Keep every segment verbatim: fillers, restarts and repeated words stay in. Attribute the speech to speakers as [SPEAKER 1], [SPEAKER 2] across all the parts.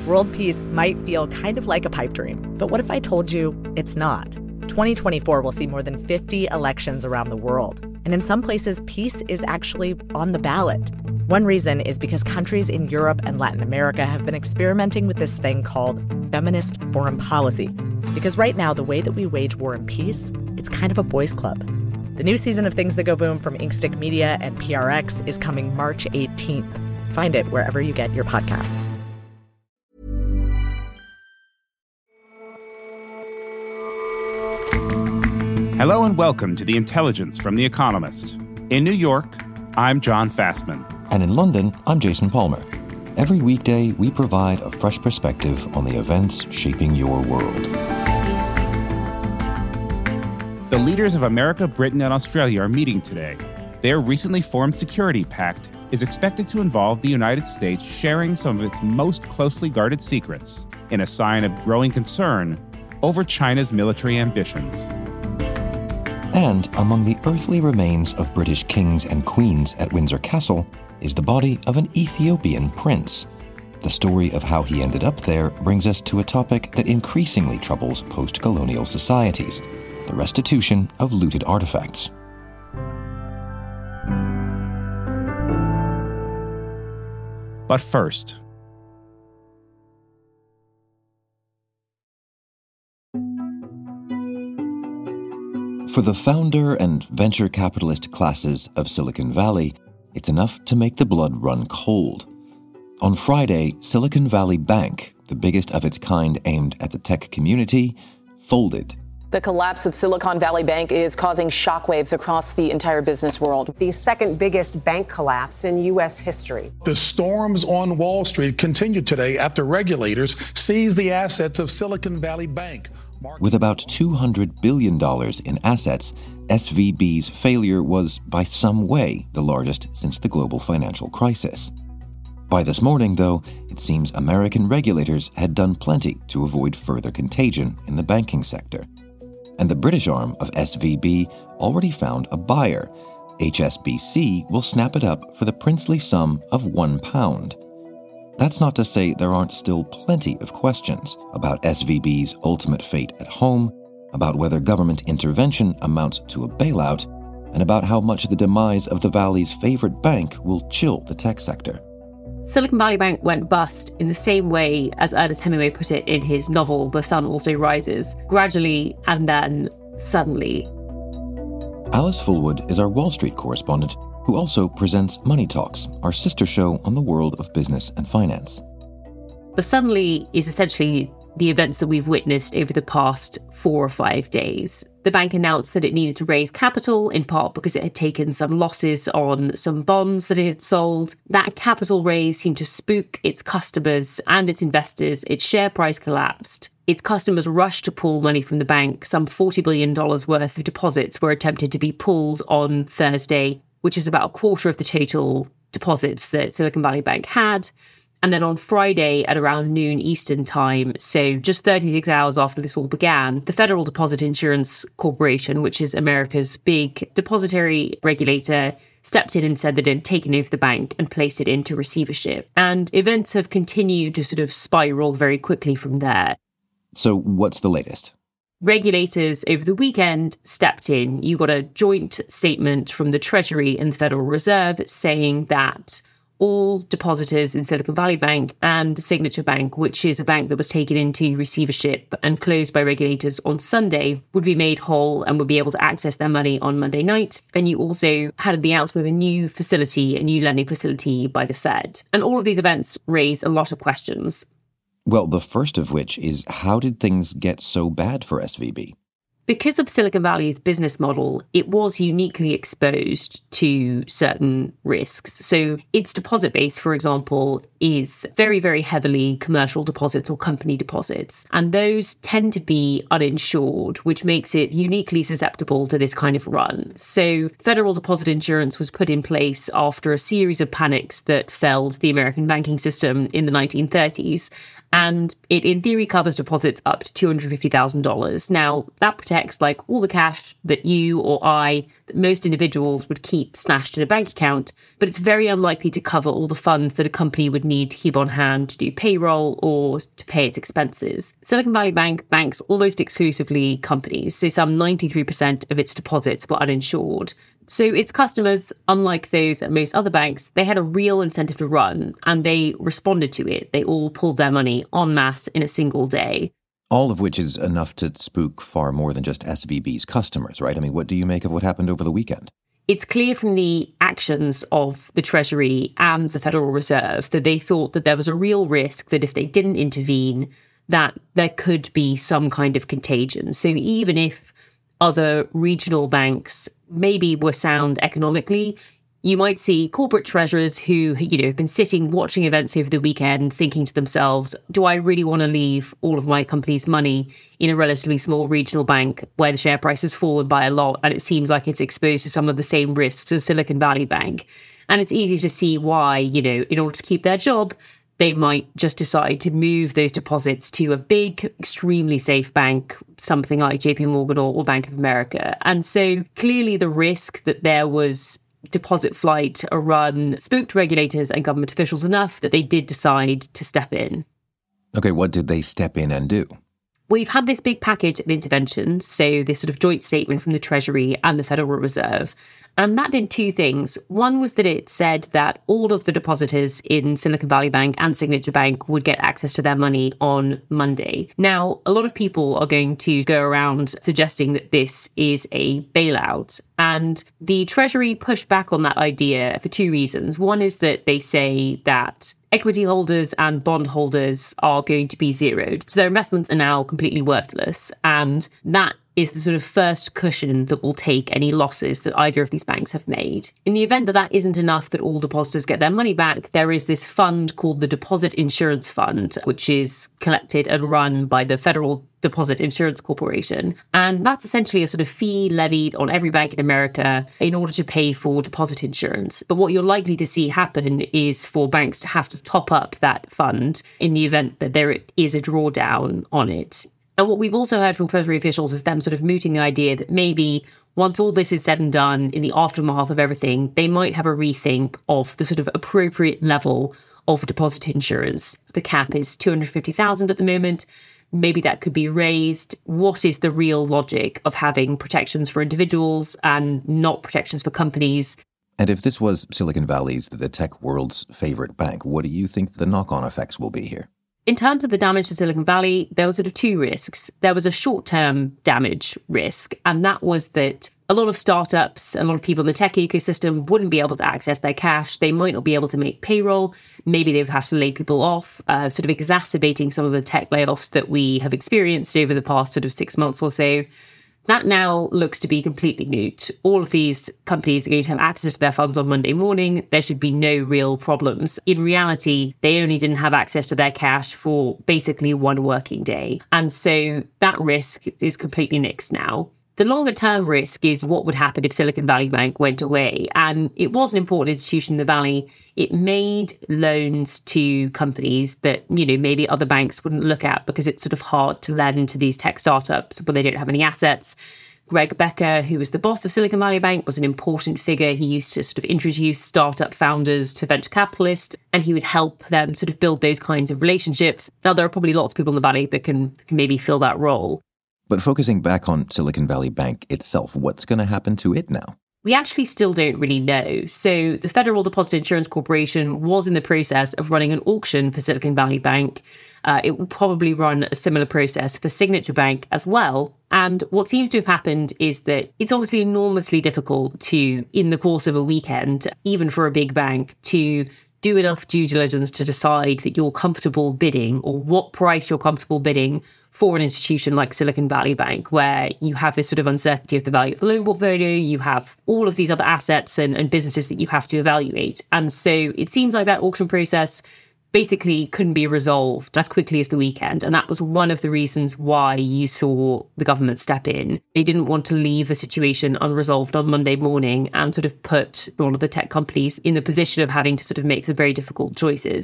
[SPEAKER 1] World peace might feel kind of like a pipe dream, but what if I told you it's not? twenty twenty-four will see more than fifty elections around the world, and in some places, peace is actually on the ballot. One reason is because countries in Europe and Latin America have been experimenting with this thing called feminist foreign policy. Because right now, the way that we wage war and peace, it's kind of a boys' club. The new season of Things That Go Boom from Inkstick Media and P R X is coming March eighteenth. Find it wherever you get your podcasts.
[SPEAKER 2] Hello and welcome to The Intelligence from The Economist. In New York, I'm John Fastman.
[SPEAKER 3] And in London, I'm Jason Palmer. Every weekday, we provide a fresh perspective on the events shaping your world.
[SPEAKER 2] The leaders of America, Britain, and Australia are meeting today. Their recently formed security pact is expected to involve the United States sharing some of its most closely guarded secrets in a sign of growing concern over China's military ambitions.
[SPEAKER 3] And among the earthly remains of British kings and queens at Windsor Castle is the body of an Ethiopian prince. The story of how he ended up there brings us to a topic that increasingly troubles post-colonial societies, the restitution of looted artifacts.
[SPEAKER 2] But first,
[SPEAKER 3] for the founder and venture capitalist classes of Silicon Valley, it's enough to make the blood run cold. On Friday, Silicon Valley Bank, the biggest of its kind aimed at the tech community, folded.
[SPEAKER 4] The collapse of Silicon Valley Bank is causing shockwaves across the entire business world.
[SPEAKER 5] The second biggest bank collapse in U S history.
[SPEAKER 6] The storms on Wall Street continued today after regulators seized the assets of Silicon Valley Bank.
[SPEAKER 3] With about two hundred billion dollars in assets, S V B's failure was, by some way, the largest since the global financial crisis. By this morning, though, it seems American regulators had done plenty to avoid further contagion in the banking sector. And the British arm of S V B already found a buyer. H S B C will snap it up for the princely sum of one pound. That's not to say there aren't still plenty of questions about S V B's ultimate fate at home, about whether government intervention amounts to a bailout, and about how much the demise of the Valley's favorite bank will chill the tech sector.
[SPEAKER 7] Silicon Valley Bank went bust in the same way as Ernest Hemingway put it in his novel The Sun Also Rises, gradually and then suddenly.
[SPEAKER 3] Alice Fullwood is our Wall Street correspondent, who also presents Money Talks, our sister show on the world of business and finance.
[SPEAKER 7] But suddenly is essentially the events that we've witnessed over the past four or five days. The bank announced that it needed to raise capital, in part because it had taken some losses on some bonds that it had sold. That capital raise seemed to spook its customers and its investors. Its share price collapsed. Its customers rushed to pull money from the bank. Some forty billion dollars worth of deposits were attempted to be pulled on Thursday, which is about a quarter of the total deposits that Silicon Valley Bank had. And then on Friday at around noon Eastern time, so just thirty-six hours after this all began, the Federal Deposit Insurance Corporation, which is America's big depository regulator, stepped in and said that it had taken over the bank and placed it into receivership. And events have continued to sort of spiral very quickly from there.
[SPEAKER 3] So what's the latest?
[SPEAKER 7] Regulators over the weekend stepped in. You got a joint statement from the Treasury and the Federal Reserve saying that all depositors in Silicon Valley Bank and Signature Bank, which is a bank that was taken into receivership and closed by regulators on Sunday, would be made whole and would be able to access their money on Monday night. And you also had the announcement of a new facility, a new lending facility by the Fed. And all of these events raise a lot of questions.
[SPEAKER 3] Well, the first of which is, how did things get so bad for S V B?
[SPEAKER 7] Because of Silicon Valley's business model, it was uniquely exposed to certain risks. So its deposit base, for example, is very, very heavily commercial deposits or company deposits. And those tend to be uninsured, which makes it uniquely susceptible to this kind of run. So federal deposit insurance was put in place after a series of panics that felled the American banking system in the nineteen thirties. And it, in theory, covers deposits up to two hundred fifty thousand dollars. Now, that protects, like, all the cash that you or I, that most individuals would keep stashed in a bank account, but it's very unlikely to cover all the funds that a company would need to keep on hand to do payroll or to pay its expenses. Silicon Valley Bank banks almost exclusively companies, so some ninety-three percent of its deposits were uninsured. So its customers, unlike those at most other banks, they had a real incentive to run, and they responded to it. They all pulled their money en masse in a single day.
[SPEAKER 3] All of which is enough to spook far more than just S V B's customers, right? I mean, what do you make of what happened over the weekend?
[SPEAKER 7] It's clear from the actions of the Treasury and the Federal Reserve that they thought that there was a real risk that if they didn't intervene, that there could be some kind of contagion. So even if other regional banks maybe were sound economically, you might see corporate treasurers who, you know, have been sitting watching events over the weekend thinking to themselves, do I really want to leave all of my company's money in a relatively small regional bank where the share price has fallen by a lot and it seems like it's exposed to some of the same risks as Silicon Valley Bank? And it's easy to see why, you know, in order to keep their job, they might just decide to move those deposits to a big, extremely safe bank, something like J P Morgan or, or Bank of America. And so clearly the risk that there was deposit flight a run spooked regulators and government officials enough that they did decide to step in.
[SPEAKER 3] Okay, what did they step in and do?
[SPEAKER 7] We've had this big package of interventions, so this sort of joint statement from the Treasury and the Federal Reserve. And that did two things. One was that it said that all of the depositors in Silicon Valley Bank and Signature Bank would get access to their money on Monday. Now, a lot of people are going to go around suggesting that this is a bailout. And the Treasury pushed back on that idea for two reasons. One is that they say that equity holders and bond holders are going to be zeroed. So their investments are now completely worthless. And that is the sort of first cushion that will take any losses that either of these banks have made. In the event that that isn't enough, that all depositors get their money back, there is this fund called the Deposit Insurance Fund, which is collected and run by the Federal Deposit Insurance Corporation. And that's essentially a sort of fee levied on every bank in America in order to pay for deposit insurance. But what you're likely to see happen is for banks to have to top up that fund in the event that there is a drawdown on it. And what we've also heard from Treasury officials is them sort of mooting the idea that maybe once all this is said and done, in the aftermath of everything, they might have a rethink of the sort of appropriate level of deposit insurance. The cap is two hundred fifty thousand dollars at the moment. Maybe that could be raised. What is the real logic of having protections for individuals and not protections for companies?
[SPEAKER 3] And if this was Silicon Valley's, the tech world's favorite bank, what do you think the knock-on effects will be here?
[SPEAKER 7] In terms of the damage to Silicon Valley, there were sort of two risks. There was a short-term damage risk, and that was that a lot of startups, a lot of people in the tech ecosystem wouldn't be able to access their cash. They might not be able to make payroll. Maybe they would have to lay people off, uh, sort of exacerbating some of the tech layoffs that we have experienced over the past sort of six months or so. That now looks to be completely moot. All of these companies are going to have access to their funds on Monday morning. There should be no real problems. In reality, they only didn't have access to their cash for basically one working day. And so that risk is completely nixed now. The longer term risk is what would happen if Silicon Valley Bank went away. And it was an important institution in the Valley. It made loans to companies that, you know, maybe other banks wouldn't look at because it's sort of hard to lend to these tech startups when they don't have any assets. Greg Becker, who was the boss of Silicon Valley Bank, was an important figure. He used to sort of introduce startup founders to venture capitalists, and he would help them sort of build those kinds of relationships. Now, there are probably lots of people in the Valley that can, can maybe fill that role.
[SPEAKER 3] But focusing back on Silicon Valley Bank itself, what's going to happen to it now?
[SPEAKER 7] We actually still don't really know. So the Federal Deposit Insurance Corporation was in the process of running an auction for Silicon Valley Bank. Uh, it will probably run a similar process for Signature Bank as well. And what seems to have happened is that it's obviously enormously difficult to, in the course of a weekend, even for a big bank, to do enough due diligence to decide that you're comfortable bidding or what price you're comfortable bidding for an institution like Silicon Valley Bank, where you have this sort of uncertainty of the value of the loan portfolio, you have all of these other assets and, and businesses that you have to evaluate. And so it seems like that auction process basically couldn't be resolved as quickly as the weekend. And that was one of the reasons why you saw the government step in. They didn't want to leave the situation unresolved on Monday morning and sort of put all of the tech companies in the position of having to sort of make some very difficult choices.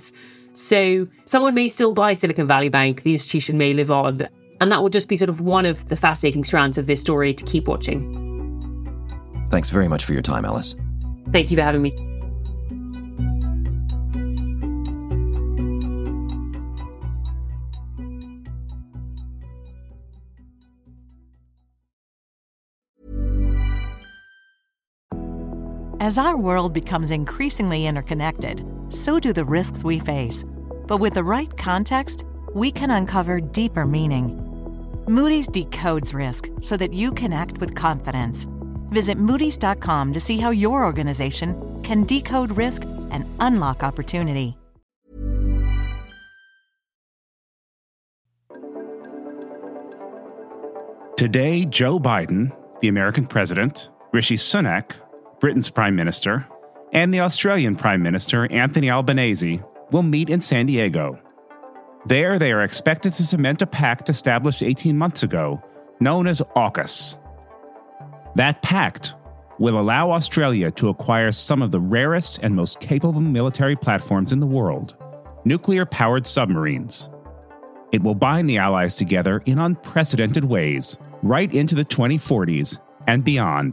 [SPEAKER 7] So someone may still buy Silicon Valley Bank, the institution may live on, and that will just be sort of one of the fascinating strands of this story to keep watching.
[SPEAKER 3] Thanks very much for your time, Alice.
[SPEAKER 7] Thank you for having me.
[SPEAKER 8] As our world becomes increasingly interconnected, so do the risks we face. But with the right context, we can uncover deeper meaning. Moody's decodes risk so that you can act with confidence. Visit Moody's dot com to see how your organization can decode risk and unlock opportunity.
[SPEAKER 2] Today, Joe Biden, the American president, Rishi Sunak, Britain's Prime Minister, and the Australian Prime Minister, Anthony Albanese, will meet in San Diego. There, they are expected to cement a pact established eighteen months ago, known as AUKUS. That pact will allow Australia to acquire some of the rarest and most capable military platforms in the world, nuclear-powered submarines. It will bind the allies together in unprecedented ways, right into the twenty forties and beyond.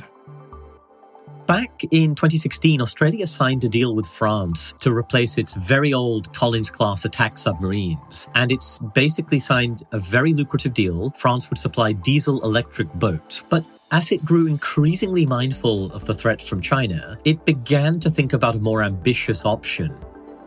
[SPEAKER 9] Back in twenty sixteen, Australia signed a deal with France to replace its very old Collins-class attack submarines. And it's basically signed a very lucrative deal. France would supply diesel-electric boats. But as it grew increasingly mindful of the threat from China, it began to think about a more ambitious option.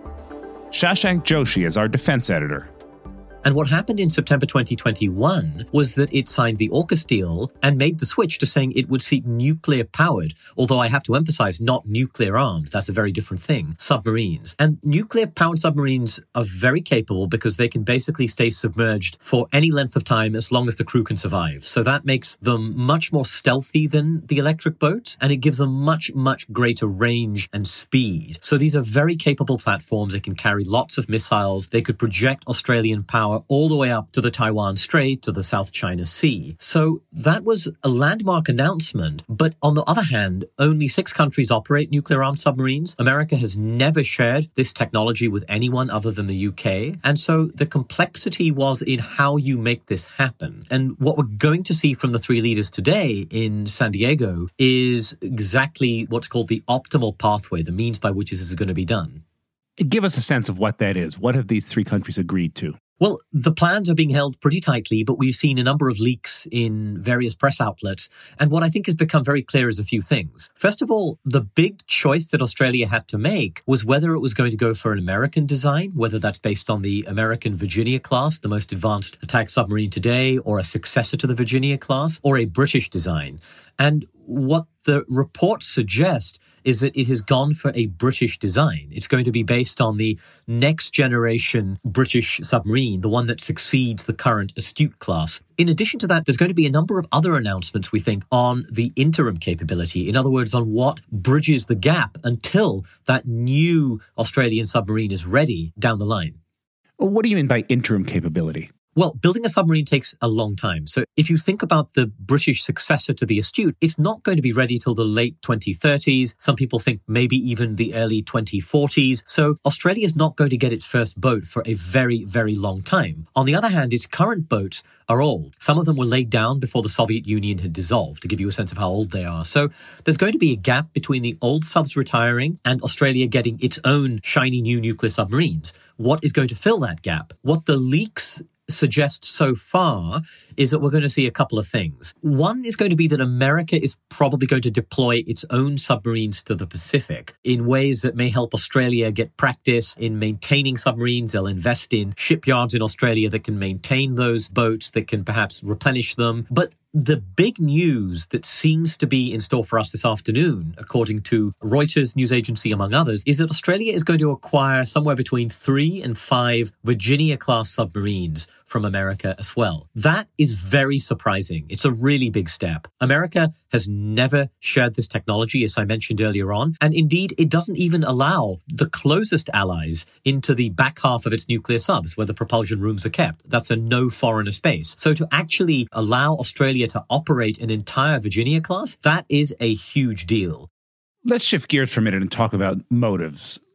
[SPEAKER 2] Shashank Joshi is our defense editor.
[SPEAKER 9] And what happened in September twenty twenty-one was that it signed the AUKUS deal and made the switch to saying it would seek nuclear-powered, although I have to emphasize not nuclear-armed, that's a very different thing, submarines. And nuclear-powered submarines are very capable because they can basically stay submerged for any length of time as long as the crew can survive. So that makes them much more stealthy than the electric boats, and it gives them much, much greater range and speed. So these are very capable platforms. They can carry lots of missiles. They could project Australian power all the way up to the Taiwan Strait, to the South China Sea. So that was a landmark announcement. But on the other hand, only six countries operate nuclear-armed submarines. America has never shared this technology with anyone other than the U K. And so the complexity was in how you make this happen. And what we're going to see from the three leaders today in San Diego is exactly what's called the optimal pathway, the means by which this is going to be done.
[SPEAKER 2] Give us a sense of what that is. What have these three countries agreed to?
[SPEAKER 9] Well, the plans are being held pretty tightly, but we've seen a number of leaks in various press outlets. And what I think has become very clear is a few things. First of all, the big choice that Australia had to make was whether it was going to go for an American design, whether that's based on the American Virginia class, the most advanced attack submarine today, or a successor to the Virginia class, or a British design. And what the reports suggest is that it has gone for a British design. It's going to be based on the next generation British submarine, the one that succeeds the current Astute class. In addition to that, there's going to be a number of other announcements, we think, on the interim capability. In other words, on what bridges the gap until that new Australian submarine is ready down the line.
[SPEAKER 2] What do you mean by interim capability?
[SPEAKER 9] Well, building a submarine takes a long time. So if you think about the British successor to the Astute, it's not going to be ready till the late twenty thirties. Some people think maybe even the early twenty forties. So Australia is not going to get its first boat for a very, very long time. On the other hand, its current boats are old. Some of them were laid down before the Soviet Union had dissolved, to give you a sense of how old they are. So there's going to be a gap between the old subs retiring and Australia getting its own shiny new nuclear submarines. What is going to fill that gap? What the leaks suggest so far is that we're going to see a couple of things. One is going to be that America is probably going to deploy its own submarines to the Pacific in ways that may help Australia get practice in maintaining submarines. They'll invest in shipyards in Australia that can maintain those boats, that can perhaps replenish them. But the big news that seems to be in store for us this afternoon, according to Reuters news agency, among others, is that Australia is going to acquire somewhere between three and five Virginia-class submarines from America as well. That is very surprising. It's a really big step. America has never shared this technology, as I mentioned earlier on, and indeed it doesn't even allow the closest allies into the back half of its nuclear subs, where the propulsion rooms are kept. That's a no foreigner space. So to actually allow Australia to operate an entire Virginia class, that is a huge deal.
[SPEAKER 2] Let's shift gears for a minute and talk about motives.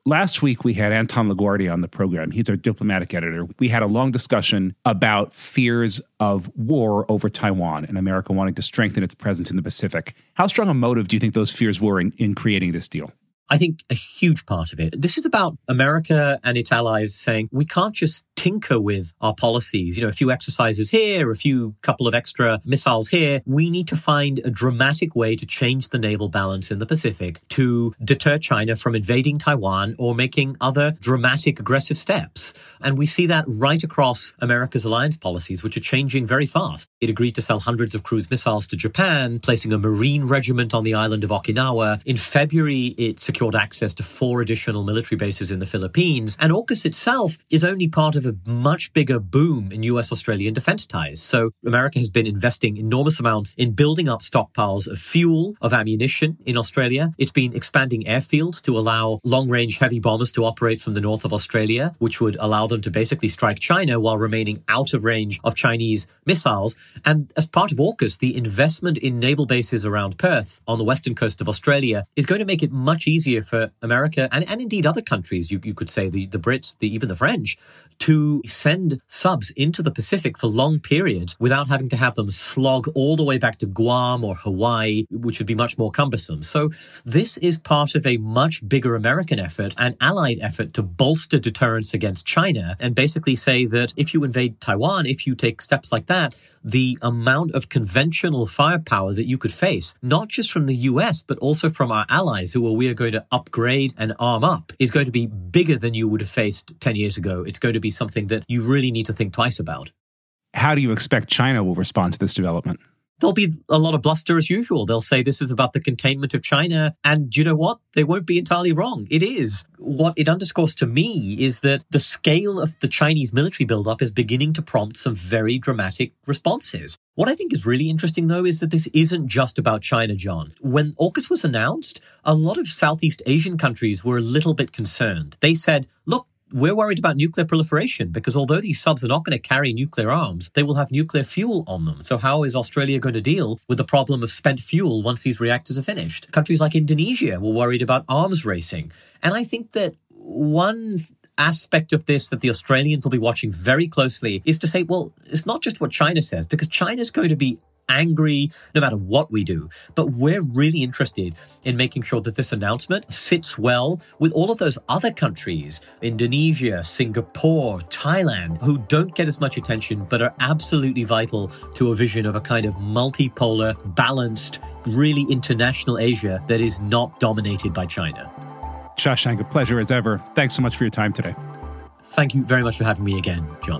[SPEAKER 2] last week we had Anton LaGuardia on the program. He's our diplomatic editor. We had a long discussion about fears of war over Taiwan and America wanting to strengthen its presence in the Pacific. How strong a motive do you think those fears were in, in creating this deal?
[SPEAKER 9] I think a huge part of it. This is about America and its allies saying we can't just tinker with our policies. You know, a few exercises here, a few couple of extra missiles here. We need to find a dramatic way to change the naval balance in the Pacific to deter China from invading Taiwan or making other dramatic aggressive steps. And we see that right across America's alliance policies, which are changing very fast. It agreed to sell hundreds of cruise missiles to Japan, placing a Marine regiment on the island of Okinawa. In February, it secured access to four additional military bases in the Philippines. And AUKUS itself is only part of a much bigger boom in U S-Australian defense ties. So America has been investing enormous amounts in building up stockpiles of fuel, of ammunition in Australia. It's been expanding airfields to allow long-range heavy bombers to operate from the north of Australia, which would allow them to basically strike China while remaining out of range of Chinese missiles. And as part of AUKUS, the investment in naval bases around Perth on the western coast of Australia is going to make it much easier for America and, and indeed other countries, you, you could say the, the Brits, the, even the French, to send subs into the Pacific for long periods without having to have them slog all the way back to Guam or Hawaii, which would be much more cumbersome. So this is part of a much bigger American effort, an allied effort to bolster deterrence against China and basically say that if you invade Taiwan, if you take steps like that, the amount of conventional firepower that you could face, not just from the U S, but also from our allies who are, we are going to upgrade and arm up, is going to be bigger than you would have faced ten years ago. It's going to be something that you really need to think twice about.
[SPEAKER 2] How do you expect China will respond to this development?
[SPEAKER 9] There'll be a lot of bluster as usual. They'll say this is about the containment of China. And you know what? They won't be entirely wrong. It is. What it underscores to me is that the scale of the Chinese military buildup is beginning to prompt some very dramatic responses. What I think is really interesting, though, is that this isn't just about China, John. When AUKUS was announced, a lot of Southeast Asian countries were a little bit concerned. They said, look, we're worried about nuclear proliferation because although these subs are not going to carry nuclear arms, they will have nuclear fuel on them. So how is Australia going to deal with the problem of spent fuel once these reactors are finished? Countries like Indonesia were worried about arms racing. And I think that one aspect of this that the Australians will be watching very closely is to say, well, it's not just what China says, because China's going to be angry no matter what we do. But we're really interested in making sure that this announcement sits well with all of those other countries, Indonesia, Singapore, Thailand, who don't get as much attention but are absolutely vital to a vision of a kind of multipolar, balanced, really international Asia that is not dominated by China.
[SPEAKER 2] Shashank, a pleasure as ever. Thanks so much for your time today.
[SPEAKER 9] Thank you very much for having me again, John.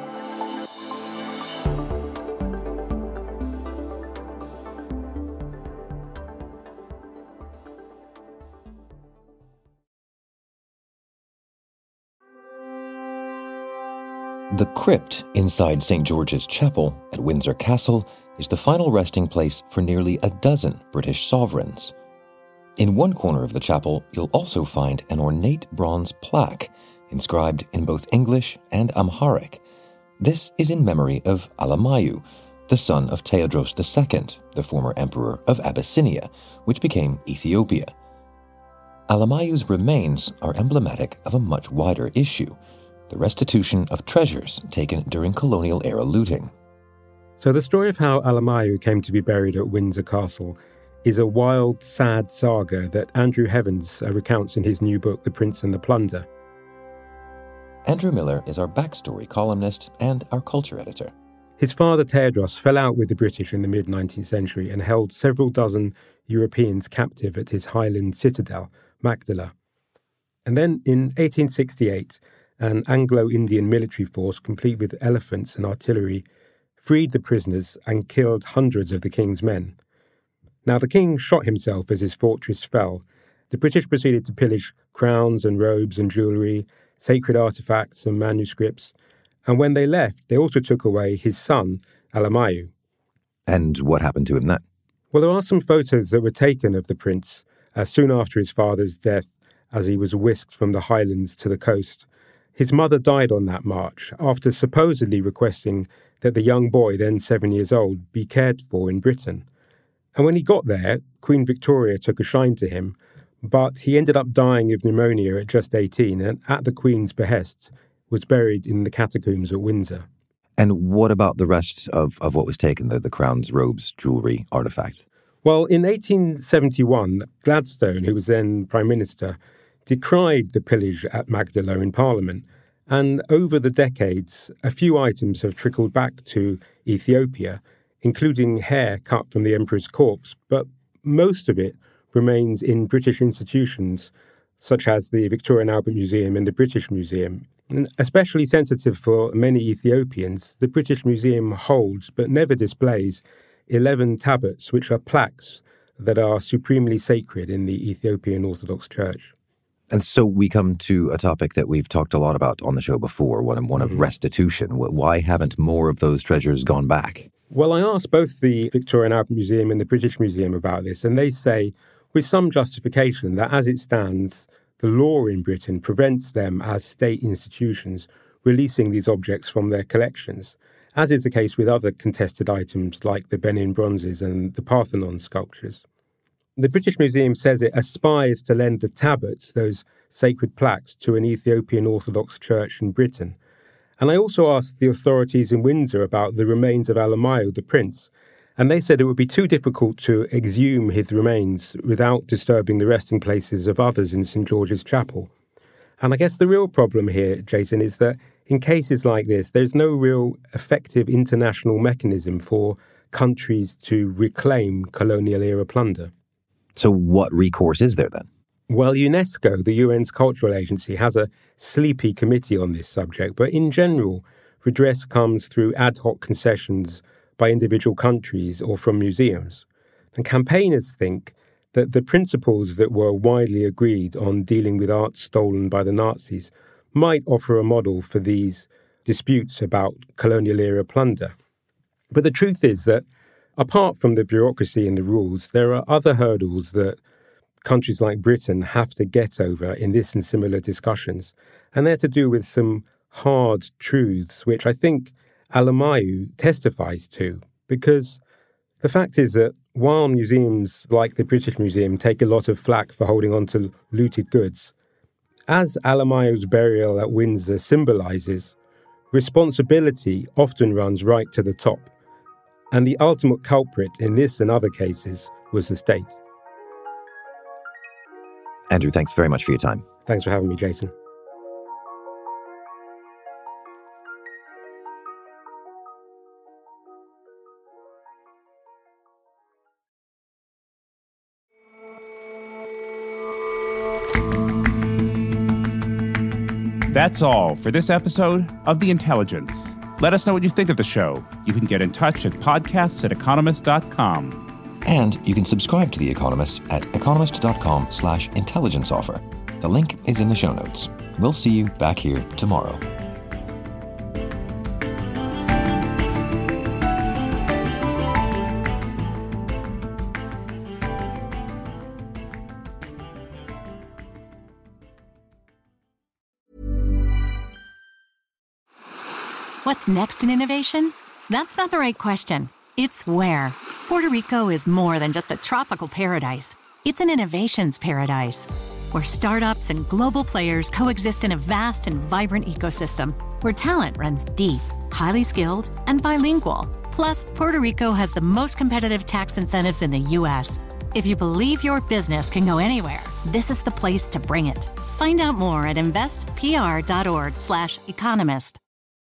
[SPEAKER 3] The crypt inside Saint George's Chapel at Windsor Castle is the final resting place for nearly a dozen British sovereigns. In one corner of the chapel, you'll also find an ornate bronze plaque inscribed in both English and Amharic. This is in memory of Alamayu, the son of Tewodros the Second, the former emperor of Abyssinia, which became Ethiopia. Alamayu's remains are emblematic of a much wider issue: the restitution of treasures taken during colonial-era looting.
[SPEAKER 10] So the story of how Alamayu came to be buried at Windsor Castle is a wild, sad saga that Andrew Heavens uh, recounts in his new book, The Prince and the Plunder.
[SPEAKER 3] Andrew Miller is our backstory columnist and our culture editor.
[SPEAKER 10] His father, Tewodros, fell out with the British in the mid-nineteenth century and held several dozen Europeans captive at his Highland citadel, Magdala. And then in eighteen sixty-eight, an Anglo-Indian military force, complete with elephants and artillery, freed the prisoners and killed hundreds of the king's men. Now, the king shot himself as his fortress fell. The British proceeded to pillage crowns and robes and jewellery, sacred artefacts and manuscripts, and when they left, they also took away his son, Alamayu.
[SPEAKER 3] And what happened to him then?
[SPEAKER 10] Well, there are some photos that were taken of the prince uh, soon after his father's death as he was whisked from the highlands to the coast. His mother died on that march after supposedly requesting that the young boy, then seven years old, be cared for in Britain. And when he got there, Queen Victoria took a shine to him, but he ended up dying of pneumonia at just eighteen and, at the Queen's behest, was buried in the catacombs at Windsor.
[SPEAKER 3] And what about the rest of, of what was taken, the, the crown's robes, jewellery, artefacts?
[SPEAKER 10] Well, in eighteen seventy-one, Gladstone, who was then Prime Minister, decried the pillage at Magdala in Parliament, and over the decades, a few items have trickled back to Ethiopia, including hair cut from the Emperor's corpse, but most of it remains in British institutions, such as the Victoria and Albert Museum and the British Museum. And especially sensitive for many Ethiopians, the British Museum holds, but never displays, eleven tablets, which are plaques that are supremely sacred in the Ethiopian Orthodox Church.
[SPEAKER 3] And so we come to a topic that we've talked a lot about on the show before, one, one of restitution. Why haven't more of those treasures gone back?
[SPEAKER 10] Well, I asked both the Victoria and Albert Museum and the British Museum about this, and they say, with some justification, that as it stands, the law in Britain prevents them as state institutions releasing these objects from their collections, as is the case with other contested items like the Benin bronzes and the Parthenon sculptures. The British Museum says it aspires to lend the tablets, those sacred plaques, to an Ethiopian Orthodox church in Britain. And I also asked the authorities in Windsor about the remains of Alemayehu, the prince, and they said it would be too difficult to exhume his remains without disturbing the resting places of others in St George's Chapel. And I guess the real problem here, Jason, is that in cases like this, there's no real effective international mechanism for countries to reclaim colonial-era plunder.
[SPEAKER 3] So what recourse is there then?
[SPEAKER 10] Well, UNESCO, the U N's cultural agency, has a sleepy committee on this subject, but in general, redress comes through ad hoc concessions by individual countries or from museums. And campaigners think that the principles that were widely agreed on dealing with art stolen by the Nazis might offer a model for these disputes about colonial-era plunder. But the truth is that, apart from the bureaucracy and the rules, there are other hurdles that countries like Britain have to get over in this and similar discussions, and they're to do with some hard truths, which I think Alemayehu testifies to, because the fact is that while museums like the British Museum take a lot of flack for holding on to looted goods, as Alemayehu's burial at Windsor symbolises, responsibility often runs right to the top, and the ultimate culprit in this and other cases was the state.
[SPEAKER 3] Andrew, thanks very much for your time.
[SPEAKER 10] Thanks for having me, Jason.
[SPEAKER 2] That's all for this episode of The Intelligence. Let us know what you think of the show. You can get in touch at podcasts at economist dot com.
[SPEAKER 3] And you can subscribe to The Economist at economist.com slash intelligence offer. The link is in the show notes. We'll see you back here tomorrow.
[SPEAKER 8] What's next in innovation? That's not the right question. It's where. Puerto Rico is more than just a tropical paradise. It's an innovations paradise, where startups and global players coexist in a vast and vibrant ecosystem, where talent runs deep, highly skilled, and bilingual. Plus, Puerto Rico has the most competitive tax incentives in the U S. If you believe your business can go anywhere, this is the place to bring it. Find out more at investpr.org slash economist.